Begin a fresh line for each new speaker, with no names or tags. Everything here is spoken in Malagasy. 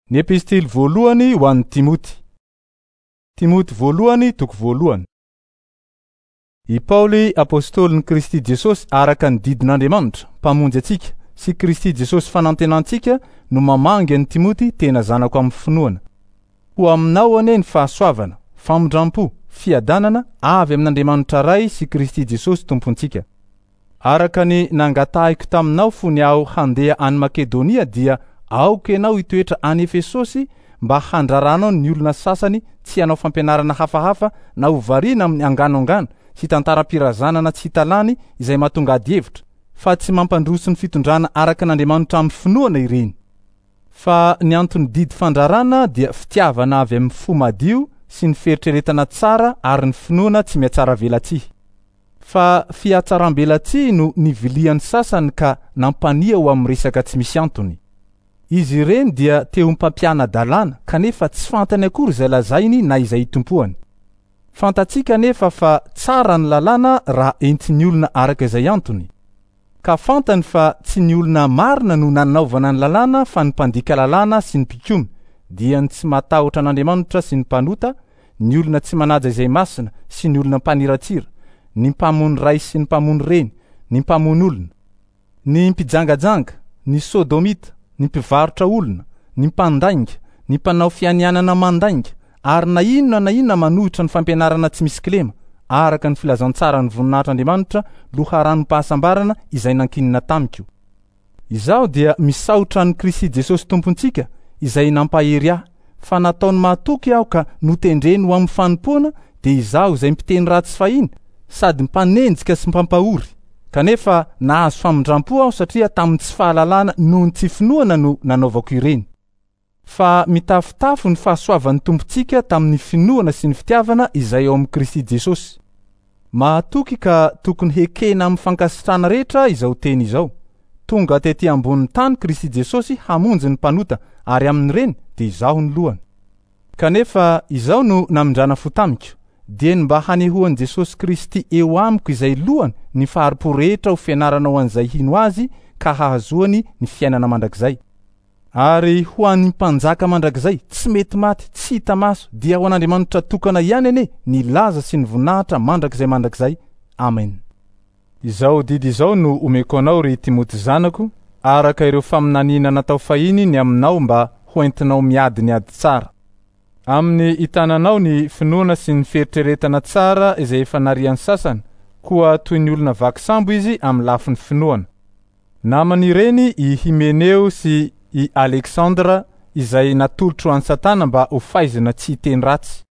Ny epistily voalohany ho an'ny Timoty. Timoty voalohany toko voalohany. I Paoly apôstôlin'i Kristy Jesosy araka ny didin'Andriamanitra mpamonjy antsika sy Kristy Jesosy fanantenantsika no mamangy an'i Timoty tena zanako amin'ny finoana. Ho aminao ane ny fahasoavana, famondram-po, fiadanana avy amin'Andriamanitra Ray sy Kristy Jesosy Tompontsika. Araka ny nangatahiko taminao fony aho handeha any Makedonia dia aoka ianao hitoetra any Efesosy mba handraranao ny olona sasany tsy hanao fampianarana hafahafa na hovariana amin'ny anganoangano sy tantaram-pirazanana tsy hitalany izay mahatonga hevitra, fa tsy mampandroso ny fitondrana araka n'Andriamanitra amin'ny finoana ireny. Fa ny antony didy fandrarana dia fitiavana avy amin'ny fo madio sy ny feritreretana tsara ary ny finoana tsy mihatsara velatsihy. Fa fihatsaram-belatsihy no nivilian'ny sasany ka nampania ho amin'ny resaka tsy misy antony. Izy ireny dia teo mpampiana dalàna kanefa tsy fantany akory izay lazainy na izay itompoany. Fantatsika nefa fa tsara ny lalàna raha entiny olona araka izay antony. Ka fantany fa tsy ny olona marina no nanaovana ny lalàna fa ny mpandika lalàna sy ny mpikomy, dia ny tsy matahotra an'Andriamanitra sy ny mpanota, ny olona tsy manaja izay masina sy ny olona mpaniratsira, ny mpamony ray sy ny mpamony reny, ny mpamony olona, ny mpijangajanga, ny sodomita, ny mpivarotra olona, ny mpandainga, ny mpanao fianianana mandainga, ary na inona manohitra ny fampianarana tsy misy kilema, araka ny filazantsara ny voninahitr'Andriamanitra loharanom-pahasambarana izay nankinina tamiko. Izaho dia misaotra ny Kristy Jesosy Tompontsika izay nampahery ahy, fa nataony mahatoky aho ka notendreny ho amin'ny fanompoana dia izaho izay mpiteny ratsy fahiny sady mpanenjika sy mpampahory. Kanefa nahazo famondram-po aho satria tamin'ny tsy fahalalana noho ny tsy finoana no nanaovako ireny. Fa mitafitafo ny fahasoavan'ny Tompontsika tamin'ny finoana sy ny fitiavana izay ao amin'ny Kristy Jesosy. Mahatoky ka tokony hekena amin'ny fankasitrahana rehetra izao teny izao. Tonga tetỳ ambonin'ny tany Kristy Jesosy hamonjy ny mpanota, ary amin'ireny dia izaho ny lohany. Kanefa izaho no namindrana fo tamiko, dia ny mba hanehoan'i Jesosy Kristy eo amiko izay lohany ny faharipo rehetra ho fianarana ho an'izay hino azy ka hahazoany ny fiainana mandrakizay. Ary ho an'ny mpanjaka mandrakizay tsy mety maty, tsy hita maso, dia ho an'Andriamanitra tokana ihany ane ny laza sy ny voninahitra mandrakizay. Amen. Izao didy izao no omeko anao ry Timoty zanako, araka ireo faminaniana natao fahiny ny aminao mba ho entinao miady ny ady tsara. Amin'ny hitananao ny finoana sy ny feritreretana tsara izay efa narian'ny sasany, koa toy ny olona vaky sambo izy amin'ny lafin'ny finoana. Naman'ireny i Himeneo sy i Aleksandra izay natolotro an'ny Satana mba ho faizina tsy hiteny ratsy.